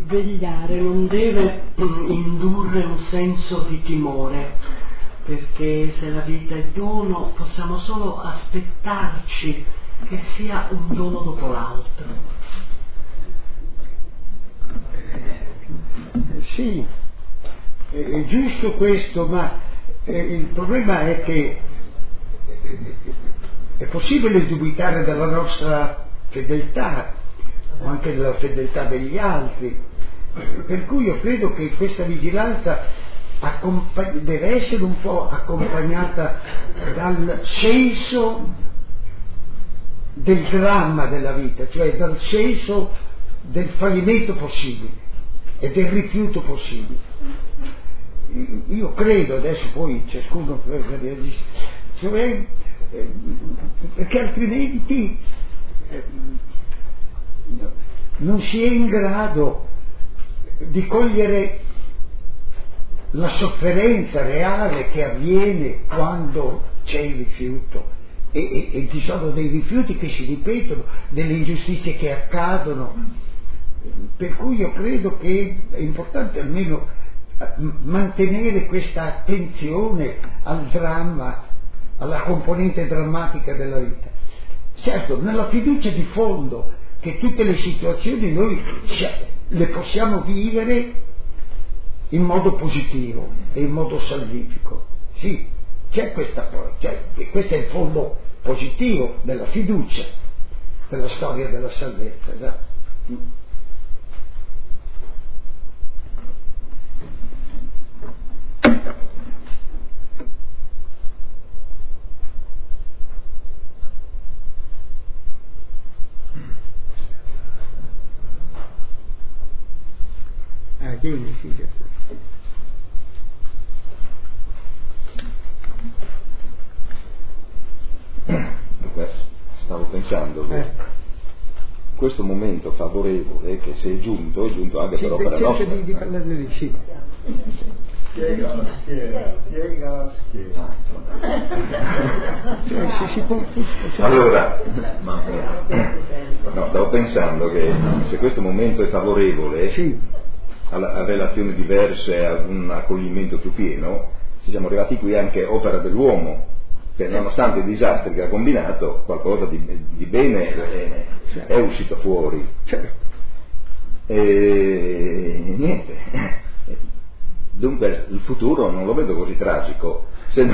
vegliare non deve indurre un senso di timore, perché se la vita è dono possiamo solo aspettarci che sia un dono dopo l'altro. Sì, è giusto questo, ma il problema è che è possibile dubitare della nostra fedeltà o anche della fedeltà degli altri, per cui io credo che questa vigilanza deve essere un po' accompagnata dal senso del dramma della vita, cioè dal senso del fallimento possibile e del rifiuto possibile. Io credo, adesso poi ciascuno cioè, perché altrimenti non si è in grado di cogliere la sofferenza reale che avviene quando c'è il rifiuto e ci sono dei rifiuti che si ripetono, delle ingiustizie che accadono, per cui io credo che è importante almeno mantenere questa attenzione al dramma, alla componente drammatica della vita. Certo, nella fiducia di fondo che tutte le situazioni noi le possiamo vivere in modo positivo e in modo salvifico. Sì, c'è questa cosa, questo è il fondo positivo della fiducia, della storia della salvezza. Esatto. Dimmi, sì, certo. Stavo pensando che questo momento favorevole che se è giunto anche per opera nostra. Di parlare di sì. Piega la schiena. Cioè, se si può Allora, no, stavo pensando che se questo momento è favorevole a relazioni diverse, a un accoglimento più pieno, siamo arrivati qui anche opera dell'uomo, che nonostante i disastri che ha combinato, qualcosa di bene è uscito fuori. E niente. Dunque il futuro non lo vedo così tragico.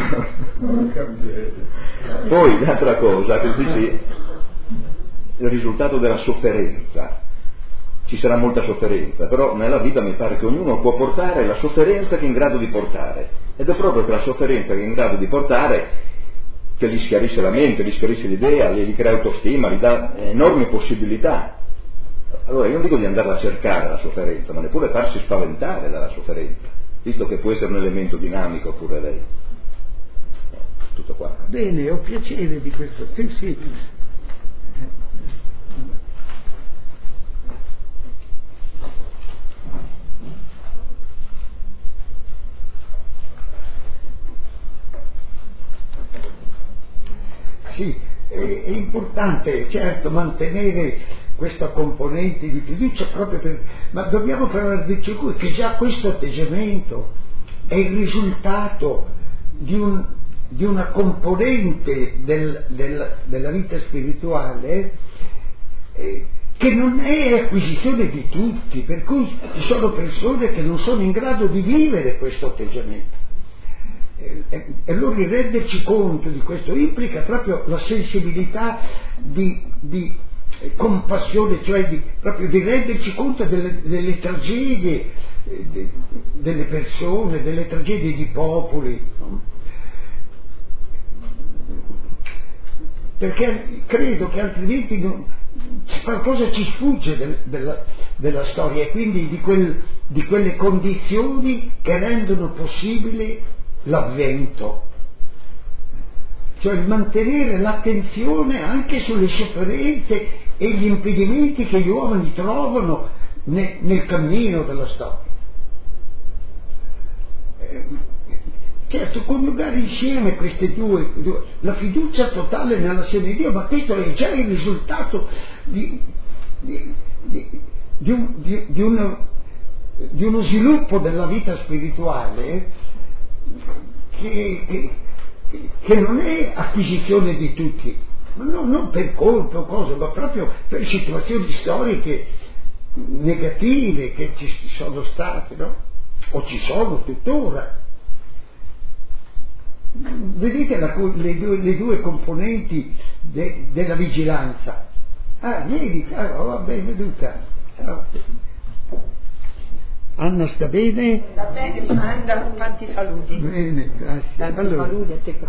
Poi l'altra cosa che dici, il risultato della sofferenza. Ci sarà molta sofferenza, però nella vita mi pare che ognuno può portare la sofferenza che è in grado di portare, ed è proprio quella sofferenza che è in grado di portare che gli schiarisce la mente, gli schiarisce l'idea, gli crea autostima, gli dà enormi possibilità. Allora io non dico di andarla a cercare la sofferenza, ma neppure farsi spaventare dalla sofferenza, visto che può essere un elemento dinamico pure lei. Tutto qua. Bene, ho piacere di questo. Sì. Sì, è importante certo mantenere questa componente di fiducia ma dobbiamo però renderci conto che già questo atteggiamento è il risultato di una componente della vita spirituale che non è acquisizione di tutti, per cui ci sono persone che non sono in grado di vivere questo atteggiamento. E allora il renderci conto di questo implica proprio la sensibilità di compassione, cioè proprio di renderci conto delle tragedie delle persone, delle tragedie di popoli, perché credo che altrimenti qualcosa ci sfugge della storia e quindi di quelle condizioni che rendono possibile l'avvento, cioè il mantenere l'attenzione anche sulle sofferenze e gli impedimenti che gli uomini trovano nel cammino della storia. Certo, coniugare insieme queste due, la fiducia totale nell'azione di Dio, ma questo è già il risultato di di uno sviluppo della vita spirituale che non è acquisizione di tutti, ma non per colpe o cose, ma proprio per situazioni storiche negative che ci sono state, no? O ci sono tuttora. Vedete le due componenti della vigilanza. Vieni, caro, va bene, venuta. Ciao. Anna sta bene? Va bene, mi manda tanti saluti. Bene, grazie. Tanti saluti a te.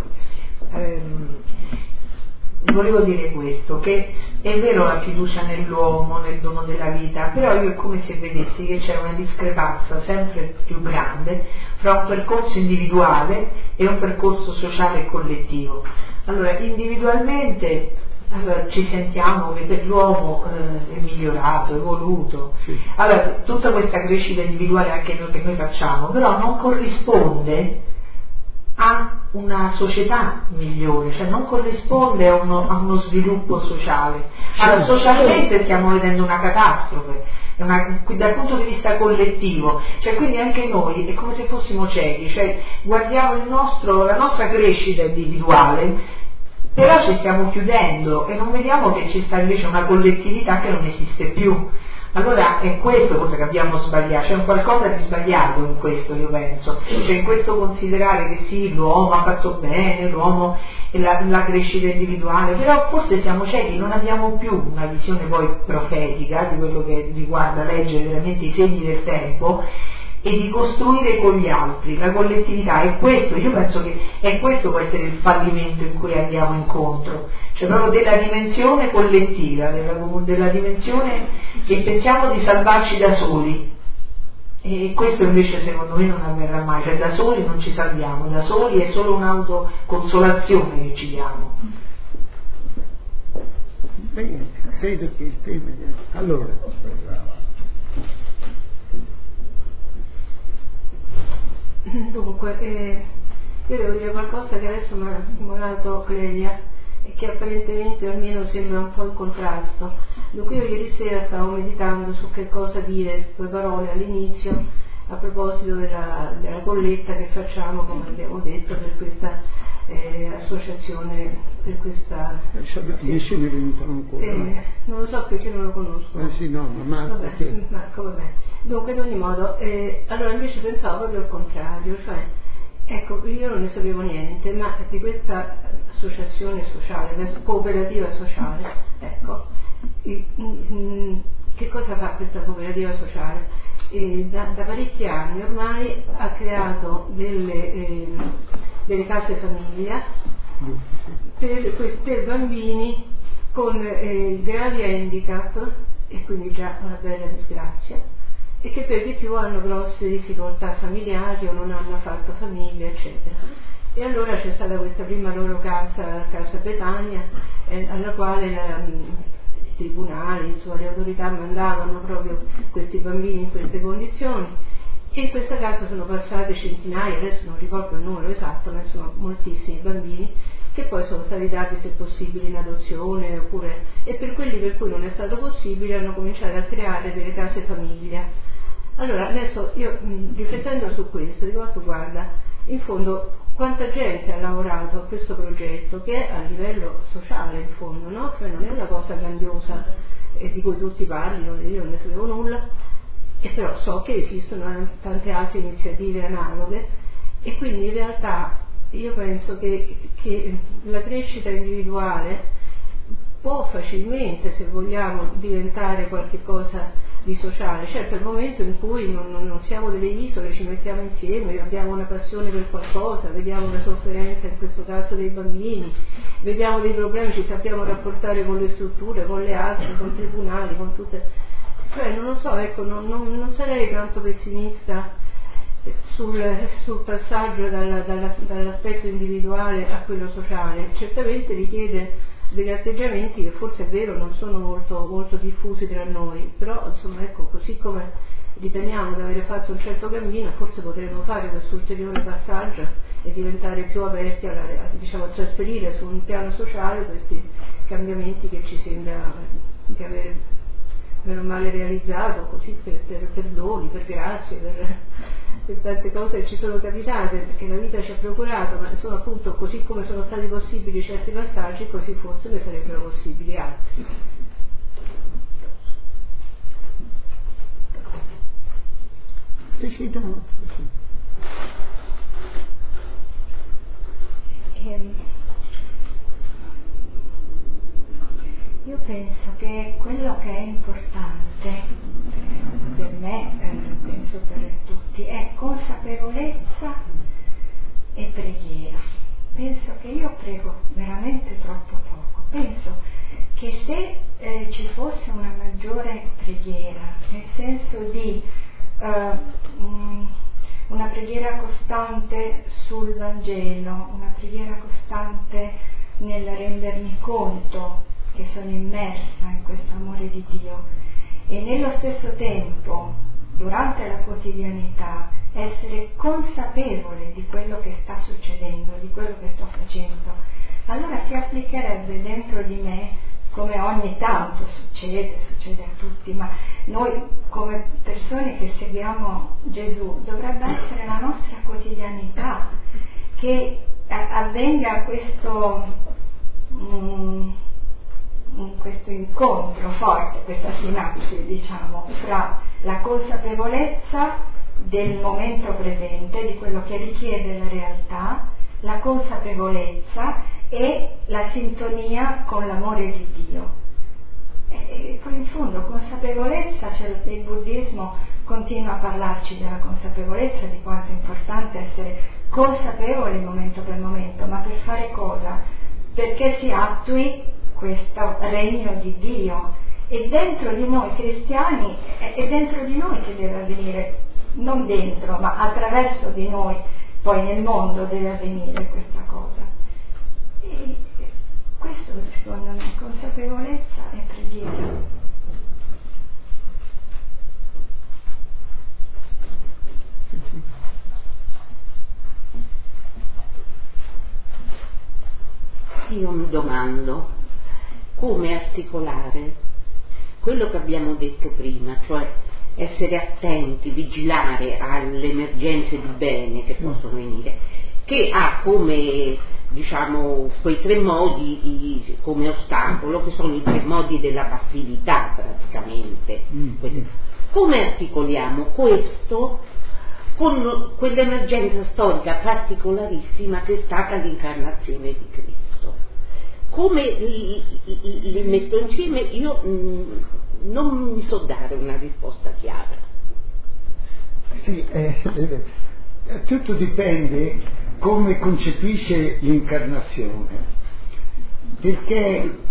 Volevo dire questo, che è vero la fiducia nell'uomo, nel dono della vita, però io è come se vedessi che c'è una discrepanza sempre più grande fra un percorso individuale e un percorso sociale e collettivo. Allora, individualmente ci sentiamo che per l'uomo è migliorato, evoluto. Allora, tutta questa crescita individuale anche noi che noi facciamo, però non corrisponde a una società migliore, cioè non corrisponde a uno sviluppo sociale. Allora, socialmente stiamo vedendo una catastrofe, dal punto di vista collettivo, cioè quindi anche noi è come se fossimo ciechi, cioè guardiamo la nostra crescita individuale, però ci stiamo chiudendo e non vediamo che ci sta invece una collettività che non esiste più. Allora è questo cosa che abbiamo sbagliato, c'è un qualcosa di sbagliato in questo, io penso, cioè in questo considerare che sì, l'uomo ha fatto bene, l'uomo è la crescita individuale, però forse siamo ciechi, non abbiamo più una visione poi profetica di quello che riguarda leggere veramente i segni del tempo e di costruire con gli altri la collettività. E questo, io penso che è questo può essere il fallimento in cui andiamo incontro, cioè proprio della dimensione collettiva, della dimensione che pensiamo di salvarci da soli, e questo invece secondo me non avverrà mai, cioè da soli non ci salviamo, da soli è solo un'autoconsolazione che ci diamo. Bene, credo che allora dunque io devo dire qualcosa che adesso mi ha stimolato Clelia e che apparentemente almeno sembra un po' in contrasto. Dunque io ieri sera stavo meditando su che cosa dire, quelle parole all'inizio a proposito della colletta che facciamo, come abbiamo detto, per questa associazione, per questa... Nessuno è venuto ancora. Non lo so perché non lo conosco. Sì, no, ma Marco, vabbè. Dunque, in ogni modo, allora invece pensavo proprio al contrario, cioè, ecco, io non ne sapevo niente, ma di questa associazione sociale, cooperativa sociale, ecco, che cosa fa questa cooperativa sociale? Da parecchi anni ormai ha creato delle case famiglia per bambini con gravi handicap e quindi già una bella disgrazia, e che per di più hanno grosse difficoltà familiari o non hanno fatto famiglia, eccetera. E allora c'è stata questa prima loro casa Betania, alla quale i tribunali, insomma, le autorità mandavano proprio questi bambini in queste condizioni, e in questa casa sono passate centinaia, adesso non ricordo il numero esatto, ma sono moltissimi bambini che poi sono stati dati, se possibile, in adozione, oppure, e per quelli per cui non è stato possibile hanno cominciato a creare delle case famiglia. Allora adesso io, riflettendo su questo, dico, guarda, in fondo quanta gente ha lavorato a questo progetto, che è a livello sociale in fondo, no? Cioè non è una cosa grandiosa di cui tutti parlino, io non ne sapevo nulla, e però so che esistono tante altre iniziative analoghe, e quindi in realtà io penso che la crescita individuale può facilmente, se vogliamo, diventare qualche cosa di sociale. Certo, è il momento in cui non siamo delle isole, ci mettiamo insieme, abbiamo una passione per qualcosa, vediamo una sofferenza, in questo caso dei bambini, vediamo dei problemi, ci sappiamo rapportare con le strutture, con le altre, con i tribunali, con tutte... Cioè, non lo so, ecco, non sarei tanto pessimista sul passaggio dall'aspetto individuale a quello sociale. Certamente richiede degli atteggiamenti che forse è vero non sono molto, molto diffusi tra noi, però insomma, ecco, così come riteniamo di aver fatto un certo cammino, forse potremmo fare questo ulteriore passaggio e diventare più aperti a trasferire su un piano sociale questi cambiamenti che ci sembra di aver meno male realizzato, così per perdoni, per grazie, per tante cose che ci sono capitate, perché la vita ci ha procurato, ma insomma appunto così come sono stati possibili certi passaggi, così forse ne sarebbero possibili altri. Io penso che quello che è importante per me, penso per tutti, è consapevolezza e preghiera. Penso che io prego veramente troppo poco. Penso che se ci fosse una maggiore preghiera, nel senso di una preghiera costante sul Vangelo, una preghiera costante nel rendermi conto che sono immersa in questo amore di Dio, e nello stesso tempo, durante la quotidianità, essere consapevole di quello che sta succedendo, di quello che sto facendo, allora si applicherebbe dentro di me, come ogni tanto succede a tutti, ma noi come persone che seguiamo Gesù dovrebbe essere la nostra quotidianità, che avvenga questo incontro forte, questa sinapsi, diciamo, fra la consapevolezza del momento presente, di quello che richiede la realtà, la consapevolezza e la sintonia con l'amore di Dio. E poi in fondo consapevolezza, cioè il buddismo continua a parlarci della consapevolezza, di quanto è importante essere consapevoli momento per momento, ma per fare cosa? Perché si attui questo regno di Dio, e dentro di noi cristiani è dentro di noi che deve avvenire, non dentro ma attraverso di noi, poi nel mondo deve avvenire questa cosa. E questo secondo me consapevolezza e preghiera. Io mi domando come articolare quello che abbiamo detto prima, cioè essere attenti, vigilare alle emergenze di bene che possono venire, che ha come, diciamo, quei tre modi come ostacolo, che sono i tre modi della passività praticamente. Come articoliamo questo con quell'emergenza storica particolarissima che è stata l'incarnazione di Cristo? Come li metto insieme? Io non mi so dare una risposta chiara. Sì, tutto dipende come concepisce l'incarnazione, perché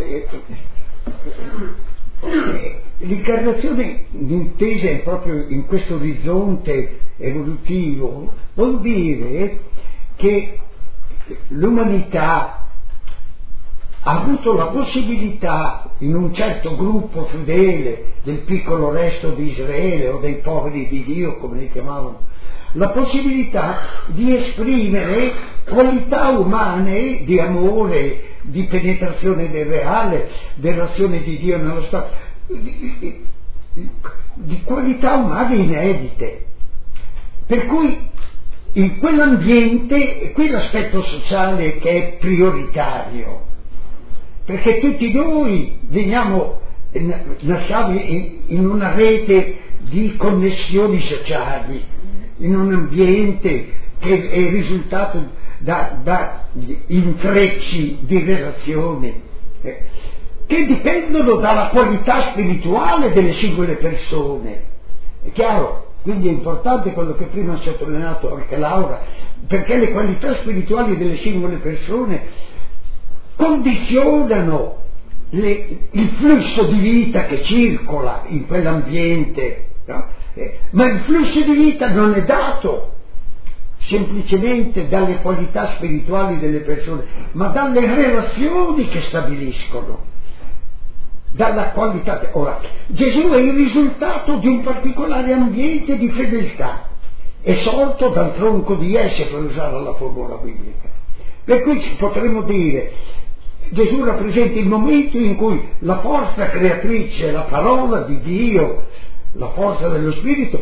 l'incarnazione intesa proprio in questo orizzonte evolutivo vuol dire che l'umanità ha avuto la possibilità, in un certo gruppo fedele del piccolo resto di Israele o dei poveri di Dio, come li chiamavano, la possibilità di esprimere qualità umane di amore, di penetrazione del reale, dell'azione di Dio nello Stato, di qualità umane inedite. Per cui in quell'ambiente è quell'aspetto sociale che è prioritario, perché tutti noi nasciamo in una rete di connessioni sociali, in un ambiente che è risultato da intrecci di relazioni che dipendono dalla qualità spirituale delle singole persone. È chiaro? Quindi è importante quello che prima ha sottolineato anche Laura, perché le qualità spirituali delle singole persone condizionano il flusso di vita che circola in quell'ambiente, no? Ma il flusso di vita non è dato semplicemente dalle qualità spirituali delle persone, ma dalle relazioni che stabiliscono, dalla qualità. Ora, Gesù è il risultato di un particolare ambiente di fedeltà, è sorto dal tronco di Esse, per usare la formula biblica. Per cui potremmo dire Gesù rappresenta il momento in cui la forza creatrice, la parola di Dio, la forza dello Spirito,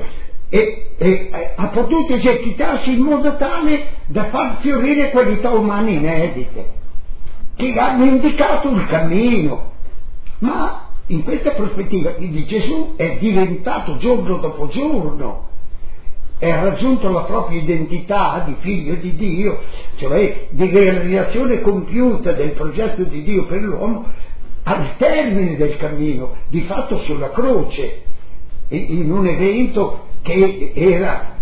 ha potuto esercitarsi in modo tale da far fiorire qualità umane inedite, che hanno indicato il cammino. Ma in questa prospettiva di Gesù è diventato giorno dopo giorno, ha raggiunto la propria identità di figlio di Dio, cioè di realizzazione compiuta del progetto di Dio per l'uomo al termine del cammino, di fatto sulla croce, in un evento che era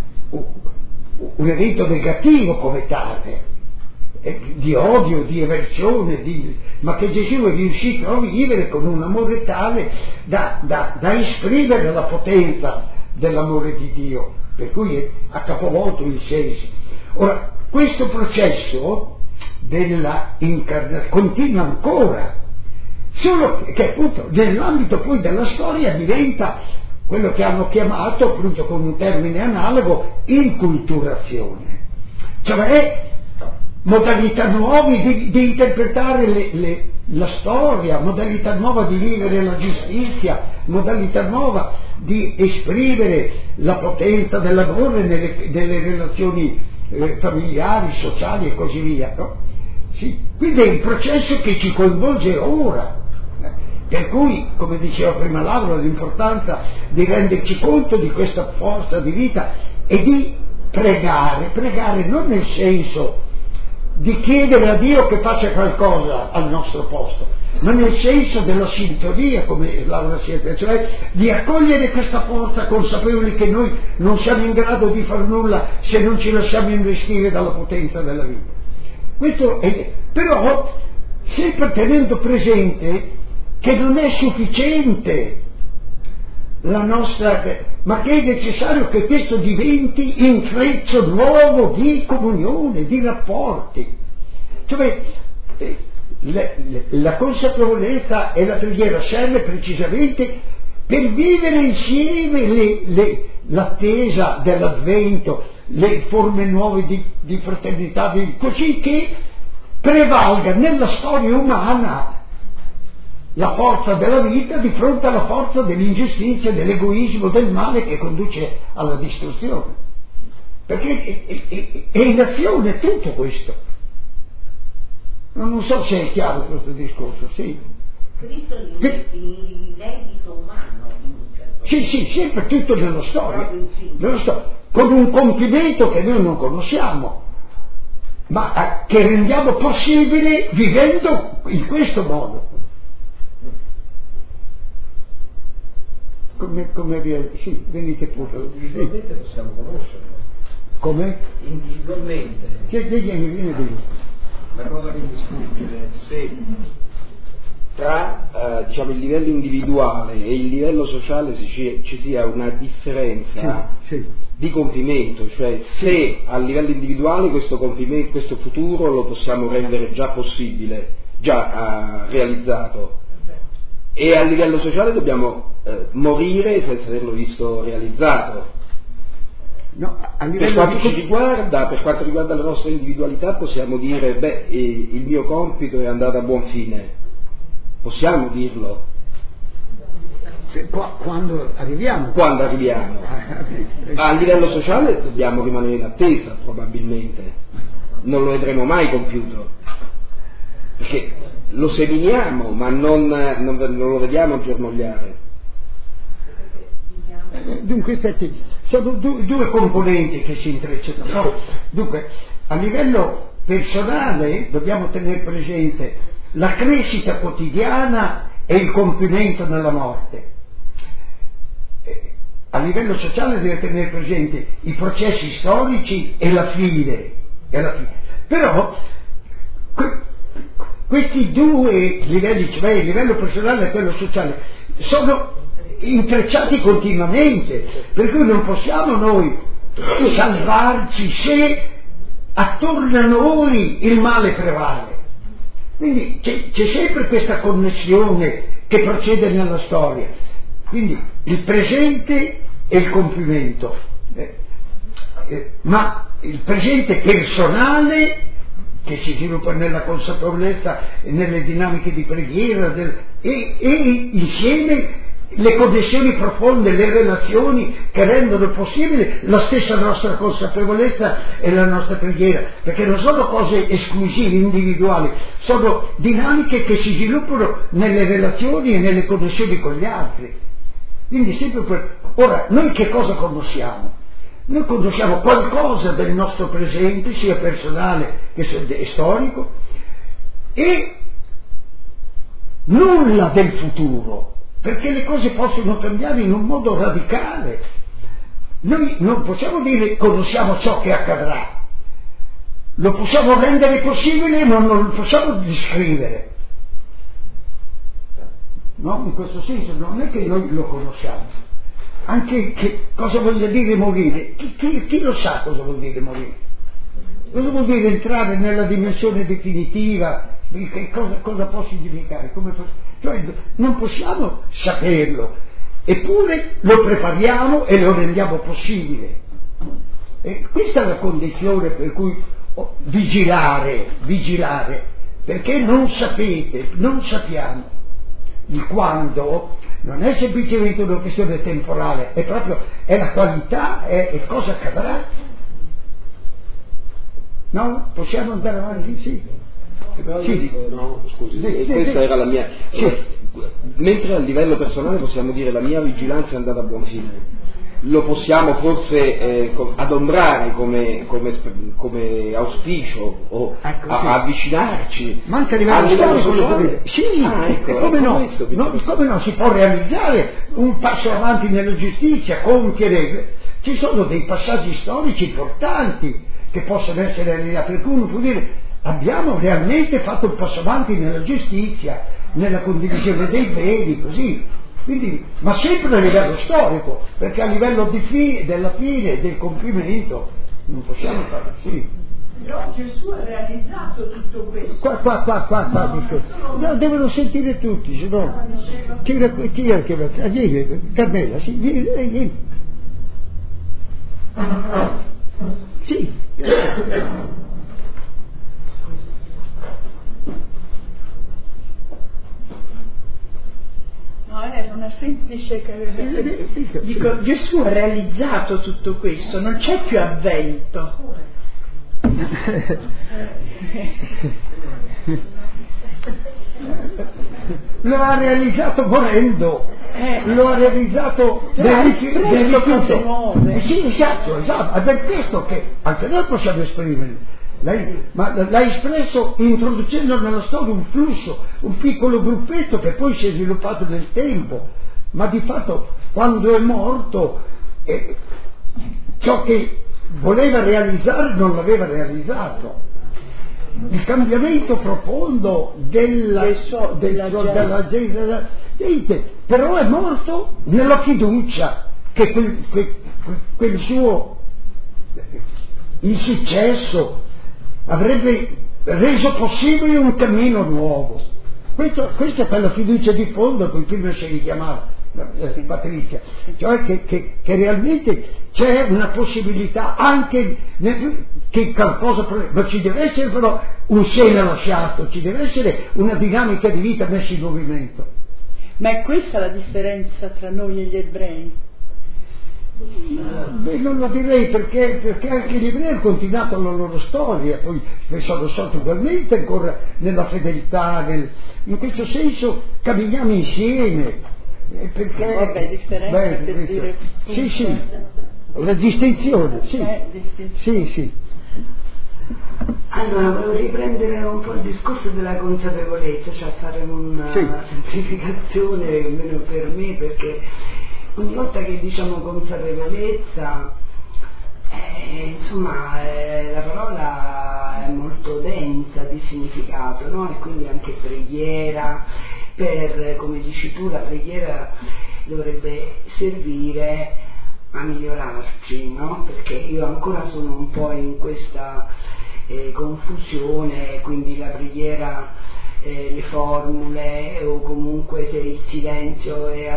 un evento negativo come tale, di odio, di eversione, ma che Gesù è riuscito a vivere con un amore tale da esprimere la potenza dell'amore di Dio, per cui ha capovolto il senso. Ora, questo processo della incarnazione continua ancora, solo che appunto nell'ambito poi della storia diventa quello che hanno chiamato, appunto con un termine analogo, inculturazione, cioè modalità nuove di interpretare la storia, modalità nuova di vivere la giustizia, modalità nuova di esprimere la potenza dell'amore nelle relazioni familiari, sociali e così via, no? Sì. Quindi è un processo che ci coinvolge ora, per cui, come diceva prima Laura, l'importanza di renderci conto di questa forza di vita e di pregare non nel senso di chiedere a Dio che faccia qualcosa al nostro posto, ma nel senso della sintonia, come Laura siete, cioè di accogliere questa forza consapevoli che noi non siamo in grado di far nulla se non ci lasciamo investire dalla potenza della vita. Questo è, però sempre tenendo presente che non è sufficiente la nostra, ma che è necessario che questo diventi intreccio nuovo di comunione, di rapporti. Cioè la consapevolezza e la preghiera serve precisamente per vivere insieme l'attesa dell'avvento, le forme nuove di fraternità, così che prevalga nella storia umana la forza della vita di fronte alla forza dell'ingiustizia, dell'egoismo, del male che conduce alla distruzione. Perché è in azione tutto questo. Non so se è chiaro questo discorso, sì. Cristo è l'inedito umano. Sì, sempre tutto nella storia, con un compimento che noi non conosciamo, ma che rendiamo possibile vivendo in questo modo. Come sì, venite pure. Individualmente possiamo conoscerlo. Come? Individualmente. Vieni. La cosa che mi sfugge, se tra diciamo, il livello individuale e il livello sociale ci sia una differenza di compimento, cioè se a livello individuale questo compimento, questo futuro lo possiamo rendere già possibile, già realizzato, e a livello sociale dobbiamo morire senza averlo visto realizzato. No, per quanto ci riguarda, per quanto riguarda la nostra individualità, possiamo dire il mio compito è andato a buon fine, possiamo dirlo quando arriviamo. A livello sociale dobbiamo rimanere in attesa, probabilmente non lo vedremo mai compiuto, perché lo seminiamo ma non lo vediamo germogliare. Dunque sono due componenti che si intrecciano. No? Dunque, a livello personale dobbiamo tenere presente la crescita quotidiana e il compimento nella morte. A livello sociale deve tenere presente i processi storici e la fine. Però questi due livelli, cioè il livello personale e quello sociale, sono intrecciati continuamente, per cui non possiamo noi salvarci se attorno a noi il male prevale. Quindi c'è sempre questa connessione che procede nella storia, quindi il presente e il compimento, ma il presente personale che si sviluppa nella consapevolezza e nelle dinamiche di preghiera e insieme le connessioni profonde, le relazioni che rendono possibile la stessa nostra consapevolezza e la nostra preghiera, perché non sono cose esclusive, individuali, sono dinamiche che si sviluppano nelle relazioni e nelle connessioni con gli altri. Quindi sempre ora, noi che cosa conosciamo? Noi conosciamo qualcosa del nostro presente, sia personale che storico, e nulla del futuro, perché le cose possono cambiare in un modo radicale. Noi non possiamo dire conosciamo ciò che accadrà, lo possiamo rendere possibile ma non lo possiamo descrivere. No? In questo senso non è che noi lo conosciamo. Anche che cosa voglia dire morire? Chi lo sa cosa vuol dire morire? Cosa vuol dire entrare nella dimensione definitiva? Cosa può significare? Cioè, non possiamo saperlo, eppure lo prepariamo e lo rendiamo possibile. E questa è la condizione per cui vigilare, perché non sappiamo di quando. Non è semplicemente una questione temporale, è la qualità, è cosa accadrà. No? Possiamo andare avanti? Sì. Però io dico, no, scusi, questa era la mia. Mentre a livello personale possiamo dire la mia vigilanza è andata a buon fine. Lo possiamo forse adombrare come auspicio o avvicinarci. Ma anche a livello storico, sì, come no, si può realizzare un passo avanti nella giustizia, compiere. Ci sono dei passaggi storici importanti che possono essere realizzati, per cui uno può dire abbiamo realmente fatto un passo avanti nella giustizia, nella condivisione dei beni, così. Quindi, ma sempre a livello storico, perché a livello della fine, del compimento, non possiamo fare così. Però Gesù ha realizzato tutto questo. Qua. No, devono sentire tutti, se no. Chi è che va? Carmela, sì, vieni. Sì. No, era una semplice. Dico, Gesù ha realizzato tutto questo, non c'è più avvento. Lo ha realizzato morendo, lo ha realizzato del rifiuto. Sì, esatto, è per questo che anche noi possiamo esprimere. Ma l'ha espresso introducendo nella storia un flusso, un piccolo gruppetto che poi si è sviluppato nel tempo, ma di fatto quando è morto ciò che voleva realizzare non l'aveva realizzato. Il cambiamento profondo della gente, però è morto nella fiducia che quel suo insuccesso avrebbe reso possibile un cammino nuovo. Questa è quella fiducia di fondo con cui prima si richiamava Patrizia, cioè che realmente c'è una possibilità anche che qualcosa, ma ci deve essere però un seme lasciato, ci deve essere una dinamica di vita messa in movimento. Ma è questa la differenza tra noi e gli ebrei? Non lo direi perché anche gli ebrei hanno continuato la loro storia, poi sono stati ugualmente ancora nella fedeltà, in questo senso camminiamo insieme. Perché vabbè, differenza per dire sì, la distinzione, sì. Allora, volevo riprendere un po' il discorso della consapevolezza, cioè fare una semplificazione, almeno per me, perché ogni volta che diciamo consapevolezza, la parola è molto densa di significato, no? E quindi anche preghiera, come dici tu, la preghiera dovrebbe servire a migliorarci, no? Perché io ancora sono un po' in questa confusione, quindi la preghiera, le formule o comunque se il silenzio è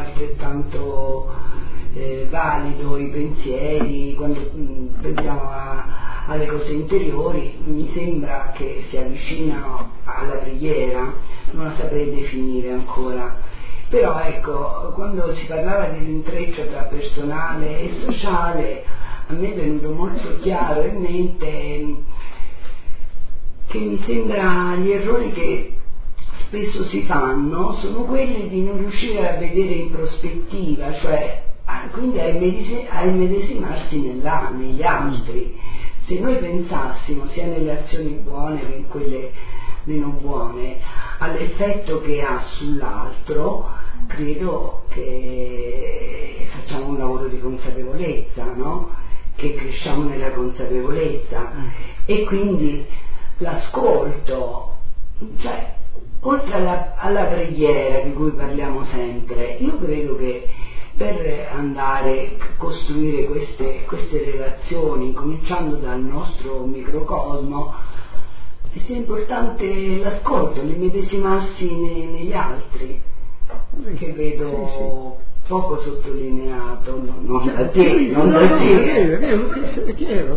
altrettanto valido, i pensieri, quando pensiamo alle cose interiori, mi sembra che si avvicinano alla preghiera, non la saprei definire ancora. Però ecco, quando si parlava dell'intreccio tra personale e sociale, a me è venuto molto chiaro in mente che mi sembra gli errori che spesso si fanno sono quelli di non riuscire a vedere in prospettiva, cioè quindi a immedesimarsi negli altri. Se noi pensassimo sia nelle azioni buone che in quelle meno buone all'effetto che ha sull'altro, credo che facciamo un lavoro di consapevolezza, no? Che cresciamo nella consapevolezza e quindi l'ascolto, cioè oltre alla preghiera di cui parliamo sempre, io credo che per andare a costruire queste relazioni, cominciando dal nostro microcosmo, sia importante l'ascolto, l'immedesimarsi negli altri, che vedo poco sottolineato, non da te, non da te. È chiaro,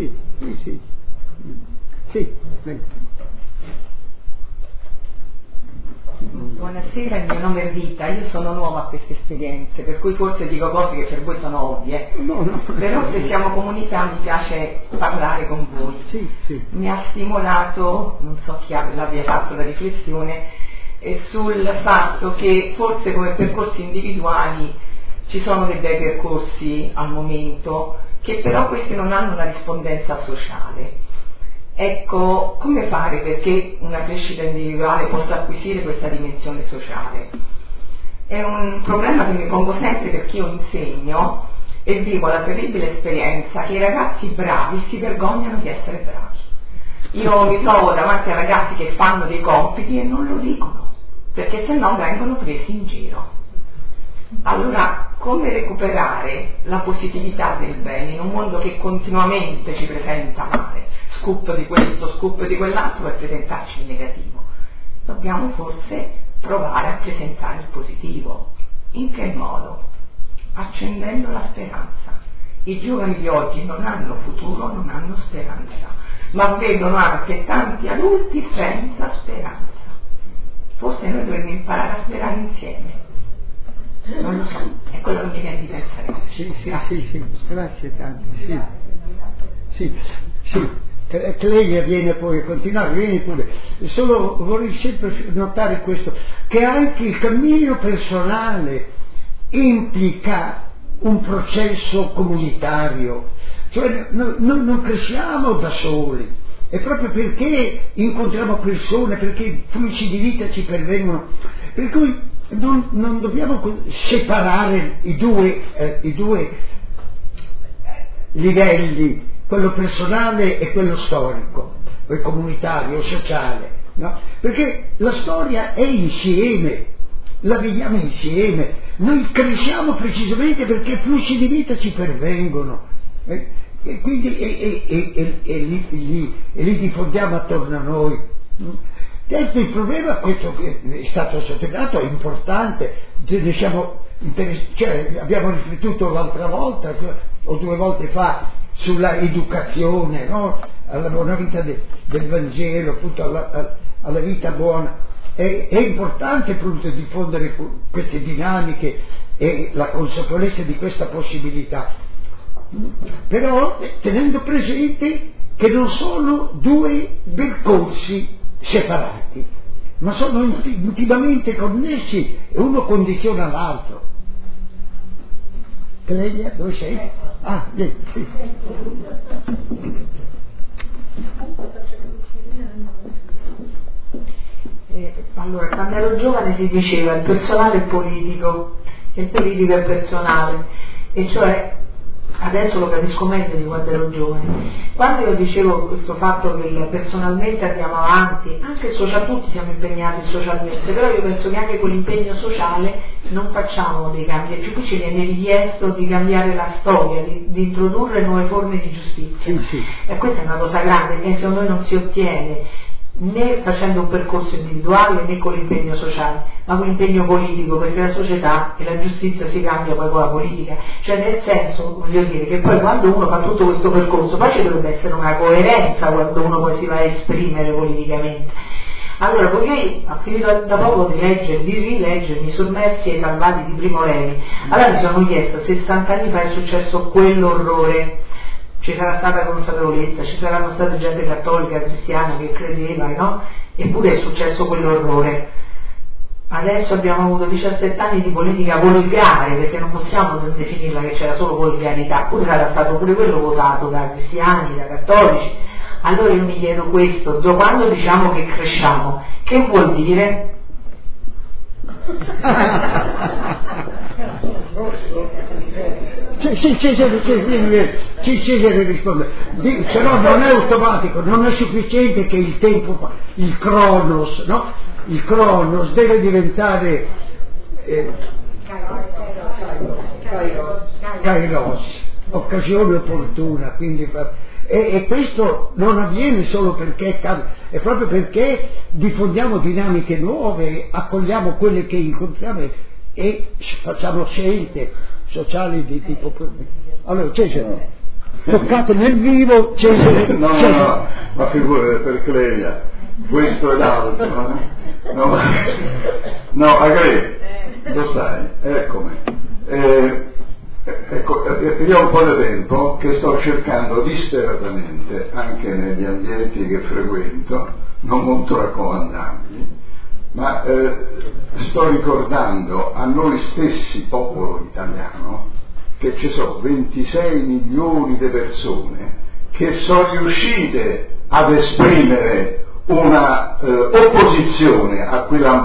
sì. Buonasera, il mio nome è Rita, io sono nuova a queste esperienze, per cui forse dico cose che per voi sono ovvie, però se siamo comunità mi piace parlare con voi. Sì. Mi ha stimolato, non so chi l'abbia fatto la riflessione, sul fatto che forse come percorsi individuali ci sono dei bei percorsi al momento, che però questi non hanno una rispondenza sociale. Ecco, come fare perché una crescita individuale possa acquisire questa dimensione sociale? È un problema che mi pongo sempre perché io insegno e vivo la terribile esperienza che i ragazzi bravi si vergognano di essere bravi. Io mi trovo davanti a ragazzi che fanno dei compiti e non lo dicono, perché se no vengono presi in giro. Allora, come recuperare la positività del bene in un mondo che continuamente ci presenta male? Scoop di questo, scoop di quell'altro e presentarci il negativo. Dobbiamo forse provare a presentare il positivo. In che modo? Accendendo la speranza. I giovani di oggi non hanno futuro, non hanno speranza, ma vedono anche tanti adulti senza speranza. Forse noi dovremmo imparare a sperare insieme. Non lo so, è quello che mi viene di pensare. Sì, grazie tanto. Sì. Clelia viene poi a continuare, vieni pure. Solo vorrei sempre notare questo, che anche il cammino personale implica un processo comunitario, cioè non cresciamo da soli, è proprio perché incontriamo persone, perché flussi di vita ci pervengono, per cui non dobbiamo separare i due livelli, quello personale e quello storico, o comunitario, o sociale, no? Perché la storia è insieme, la viviamo insieme, noi cresciamo precisamente perché flussi di vita ci pervengono, e quindi li diffondiamo attorno a noi. Certo, il problema, questo che è stato sottolineato, è importante, abbiamo riflettuto l'altra volta, o 2 volte fa, sulla educazione, no? Alla buona vita del Vangelo, appunto alla vita buona. È importante appunto diffondere queste dinamiche e la consapevolezza di questa possibilità, però tenendo presente che non sono 2 percorsi separati, ma sono intimamente connessi e uno condiziona l'altro. Clelia, dove sei? Sì. Allora, quando ero giovane si diceva il personale è politico e il politico è personale, e cioè adesso lo capisco meglio di quando ero giovane. Quando io dicevo questo fatto che personalmente andiamo avanti, anche tutti siamo impegnati socialmente, però io penso che anche con l'impegno sociale non facciamo dei cambi, e più qui ci viene richiesto di cambiare la storia, di introdurre nuove forme di giustizia. Sì. E questa è una cosa grande che se noi non si ottiene né facendo un percorso individuale né con l'impegno sociale, ma con l'impegno politico, perché la società e la giustizia si cambia poi con la politica, cioè nel senso, voglio dire, che poi quando uno fa tutto questo percorso poi ci dovrebbe essere una coerenza quando uno poi si va a esprimere politicamente. Allora, poiché ho finito da poco di leggere, di rileggermi Sommersi ai Salvati di Primo Levi, allora mi sono chiesta, 60 anni fa è successo quell'orrore, ci sarà stata consapevolezza, ci saranno state gente cattolica, cristiana che credeva, no? Eppure è successo quell'orrore. Adesso abbiamo avuto 17 anni di politica volgare, perché non possiamo definirla che c'era solo volgarità, pure sarà stato pure quello votato da cristiani, da cattolici. Allora io mi chiedo questo, quando diciamo che cresciamo, che vuol dire? Cesare risponde, se no non è automatico, non è sufficiente che il tempo, il cronos, no? Il cronos deve diventare kairos, occasione opportuna, quindi e questo non avviene solo perché è proprio perché diffondiamo dinamiche nuove, accogliamo quelle che incontriamo e facciamo scelte sociali di tipo. Allora Cesare, toccate nel vivo, Cesare. No, ma figurate, per Clelia, questo è l'altro. No, Agre, lo sai, eccomi. Ecco, io ho un po' di tempo che sto cercando disperatamente, anche negli ambienti che frequento, non molto raccomandabili, ma sto ricordando a noi stessi, popolo italiano, che ci sono 26 milioni di persone che sono riuscite ad esprimere una opposizione a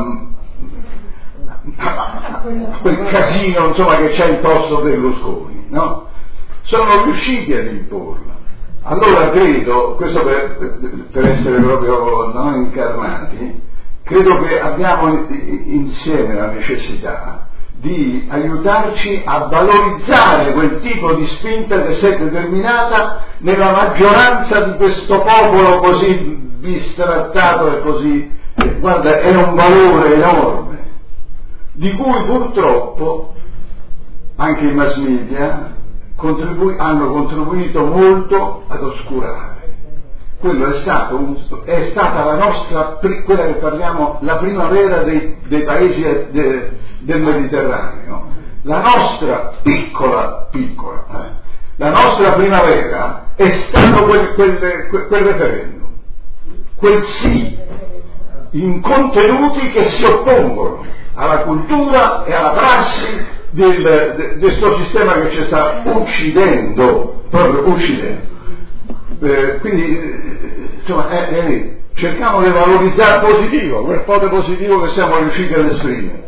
quel casino, insomma, che c'è intorno Berlusconi, no? Sono riusciti ad imporla. Allora credo, questo per essere proprio noi incarnati, credo che abbiamo insieme la necessità di aiutarci a valorizzare quel tipo di spinta che si è determinata nella maggioranza di questo popolo così bistrattato e così, guarda, è un valore enorme, di cui purtroppo anche i mass media hanno contribuito molto ad oscurare. Quello è stata la nostra, quella che parliamo, la primavera dei paesi del Mediterraneo, la nostra piccola, la nostra primavera è stato quel referendum, quel sì, in contenuti che si oppongono alla cultura e alla prassi di questo sistema che ci sta uccidendo, proprio uccidendo. Quindi insomma cerchiamo di valorizzare positivo, quel po' di positivo che siamo riusciti ad esprimere.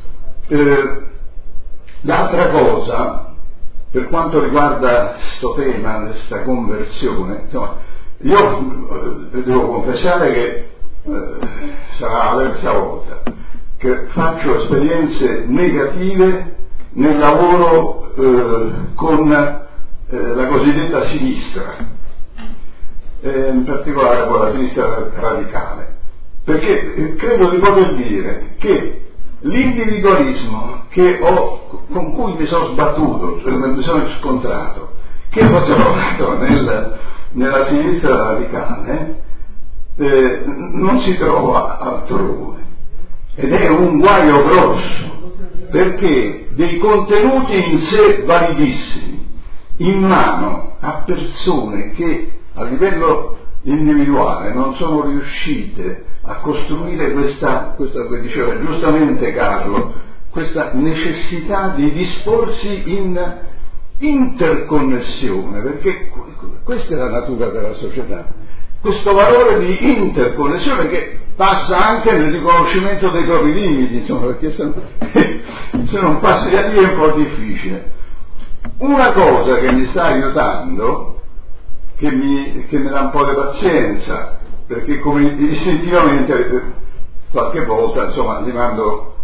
L'altra cosa, per quanto riguarda questo tema, questa conversione, insomma, io devo confessare che sarà la terza volta che faccio esperienze negative nel lavoro con la cosiddetta sinistra, in particolare con la sinistra radicale, perché credo di poter dire che l'individualismo con cui mi sono sbattuto, cioè mi sono scontrato, che ho trovato nella sinistra radicale, non si trova altrove, ed è un guaio grosso, perché dei contenuti in sé validissimi in mano a persone che a livello individuale non sono riuscite a costruire questa come diceva giustamente Carlo, questa necessità di disporsi in interconnessione, perché questa è la natura della società, questo valore di interconnessione che passa anche nel riconoscimento dei propri limiti, insomma, perché se non passi da lì è un po' difficile. Una cosa che mi sta aiutando, che mi dà un po' di pazienza, perché come istintivamente qualche volta insomma li mando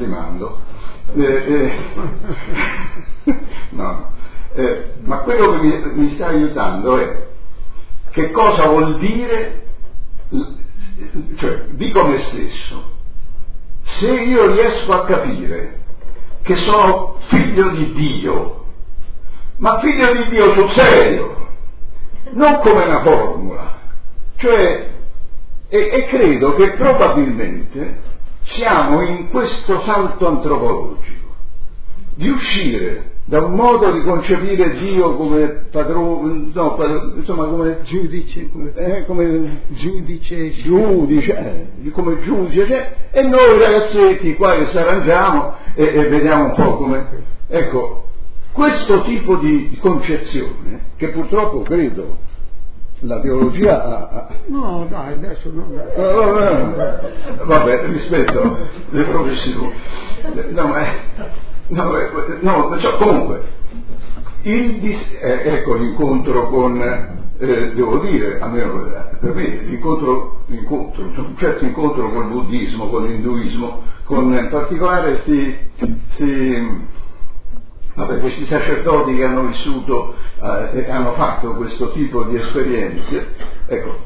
ma quello che mi sta aiutando è che cosa vuol dire cioè dico a me stesso, se io riesco a capire che sono figlio di Dio, ma figlio di Dio sul serio, non come una formula, cioè, e credo che probabilmente siamo in questo salto antropologico, di uscire da un modo di concepire Dio come padrone, insomma come giudice, come giudice, e noi ragazzetti qua che si arrangiamo e vediamo un po' come. Ecco, questo tipo di concezione, che purtroppo credo la teologia ha. No, dai, adesso no. Vabbè, rispetto le professioni. Cioè, comunque, ecco l'incontro con, devo dire, almeno per me, un certo incontro col buddismo, con l'induismo, con in particolare questi sacerdoti che hanno vissuto e hanno fatto questo tipo di esperienze, ecco,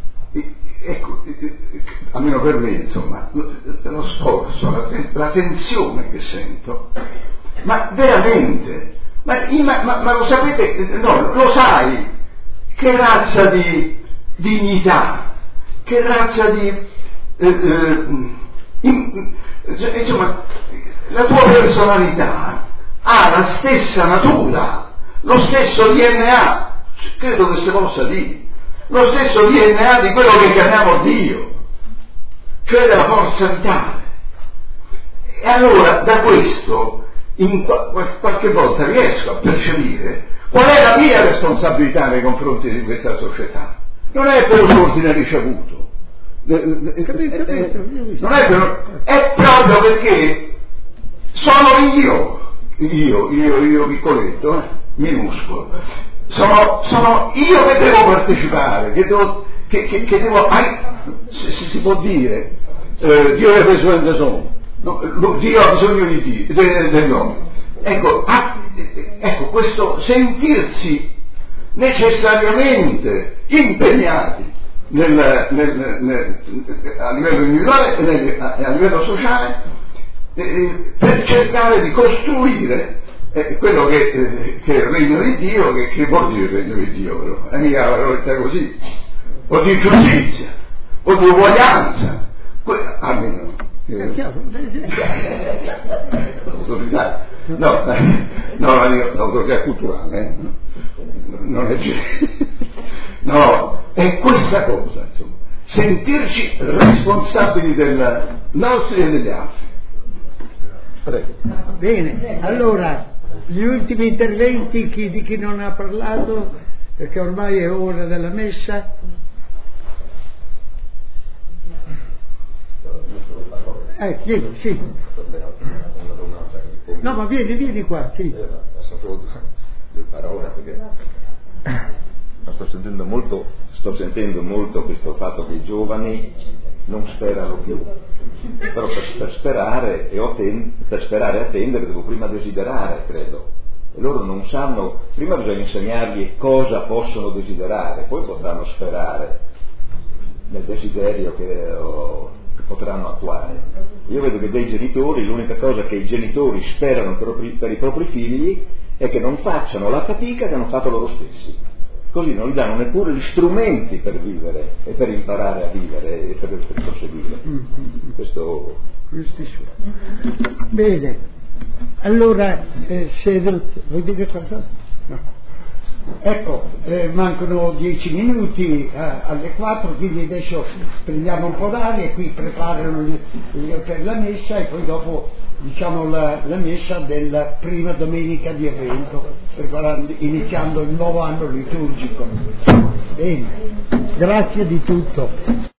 almeno per me, insomma, lo sforzo, la tensione che sento, ma veramente, ma lo sapete, no, lo sai, che razza di dignità, che razza di, insomma, la tua personalità ha la stessa natura, lo stesso DNA, credo che si possa dire, lo stesso DNA di quello che chiamiamo Dio, cioè della forza vitale. E allora da questo qualche volta riesco a percepire qual è la mia responsabilità nei confronti di questa società. Non è per un ordine ricevuto, non è proprio perché sono io piccoletto, minuscolo, sono io che devo partecipare, che devo, se si può dire, Dio è preso in sono, Dio ha bisogno di Dio, dell'uomo. Ecco, questo sentirsi necessariamente impegnati a livello individuale e a livello sociale, per cercare di costruire quello che è il regno di Dio, che vuol dire il regno di Dio, però è mica la parola così, o di giustizia, o di uguaglianza, almeno l'autorità, l'autorità culturale, non è no, è questa cosa, insomma, sentirci responsabili del nostro e degli altri. Prego. Bene, allora gli ultimi interventi di chi non ha parlato, perché ormai è ora della messa. Chiedi, sì. No, ma vieni qua, sì. Le parole, perché sto sentendo molto questo fatto che i giovani non sperano più, però per sperare e attendere devo prima desiderare, credo, e loro non sanno. Prima bisogna insegnargli cosa possono desiderare, poi potranno sperare nel desiderio che potranno attuare. Io vedo che dei genitori, l'unica cosa che i genitori sperano per i propri figli è che non facciano la fatica che hanno fatto loro stessi, così non gli danno neppure gli strumenti per vivere e per imparare a vivere e per proseguire. Questo. Bene, allora se vuoi dire qualcosa? No. Ecco, mancano 10 minuti alle 4, quindi adesso prendiamo un po' d'aria e qui preparano per la messa, e poi dopo diciamo la messa della prima domenica di Avvento, iniziando il nuovo anno liturgico. Bene, grazie di tutto.